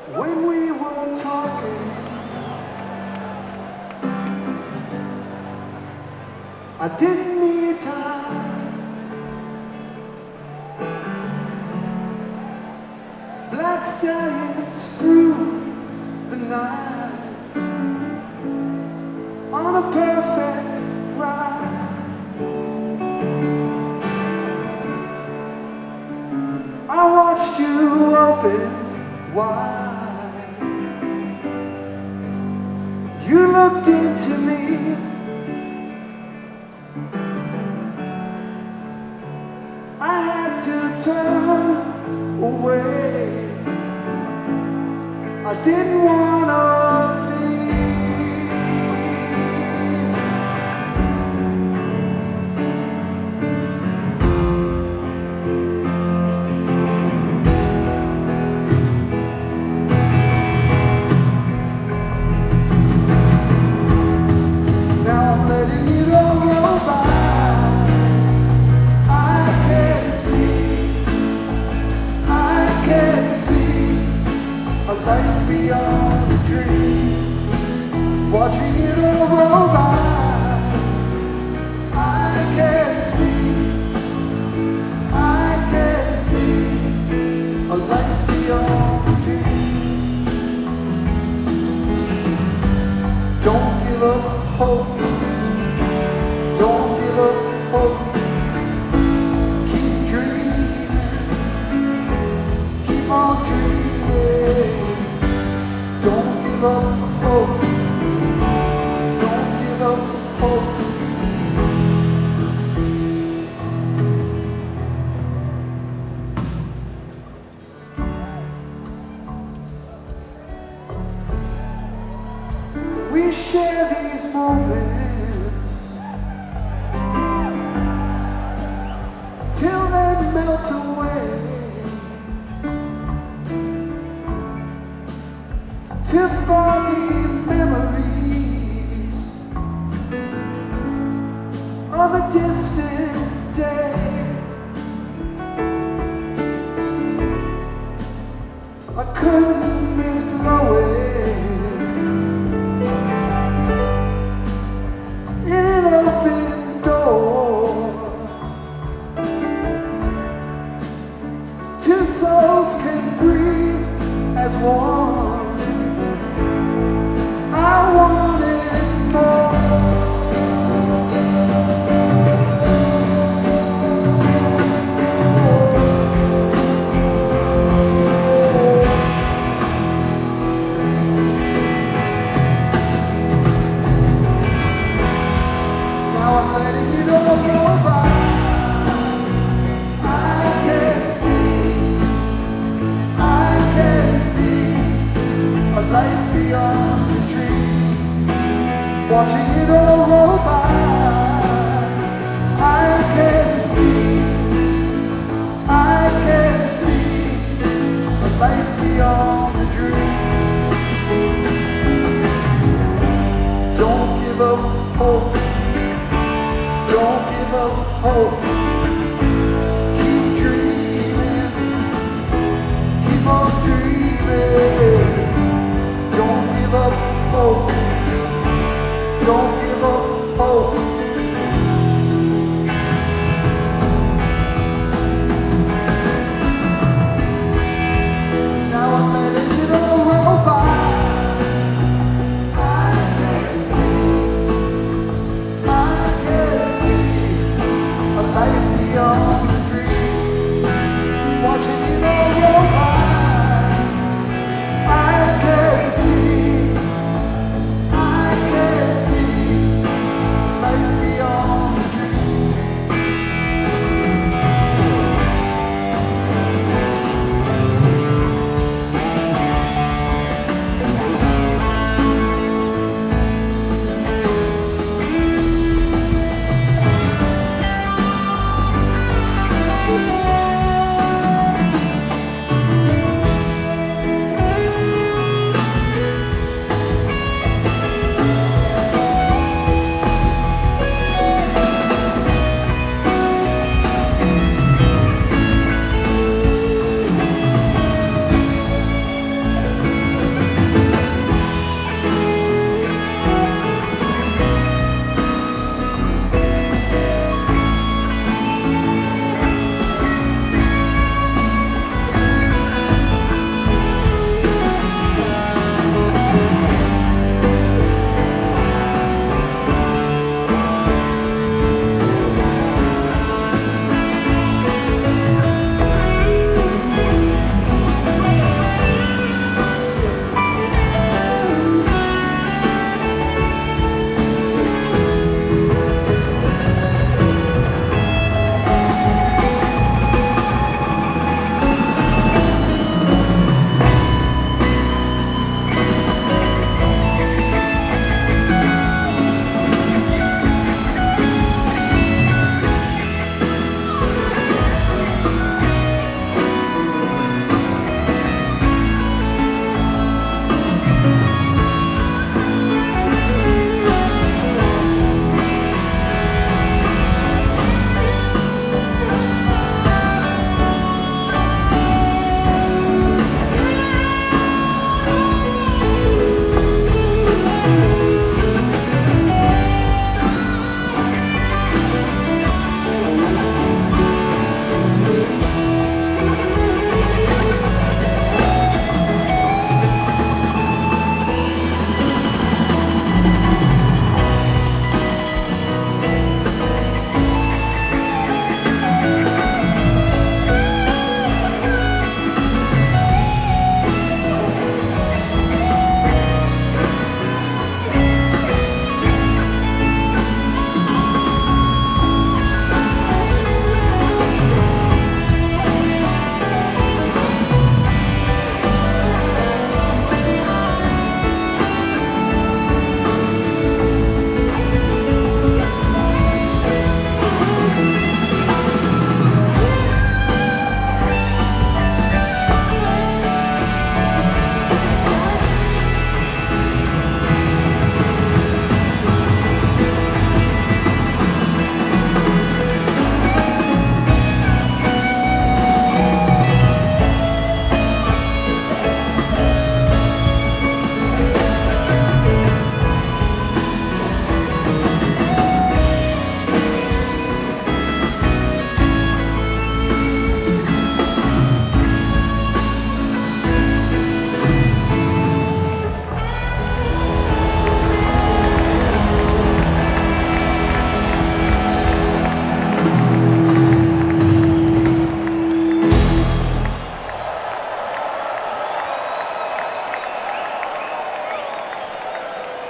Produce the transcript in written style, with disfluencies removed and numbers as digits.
When we were talking, I didn't need time. Black stallions through the night on a perfect ride. I watched you open wide. You looked into me. I had to turn away. I didn't wanna leave. Now I'm letting it all go by. I can see a life beyond a dream. Watching it all roll by. I can see a life beyond a dream. Don't give up hope. Don't give up hope. Keep dreaming. Keep on dreaming. Don't give up hope. Don't give up hope. We share these moments till they melt away, to foggy memories of a distant day. A curtain is blowing in an open door. Two souls can breathe as one. I wanted more. Now I'm letting it all go by. I can see a life beyond the dream. Watching it all roll by. I can see a life beyond the dream. Don't give up hope. Don't give up hope.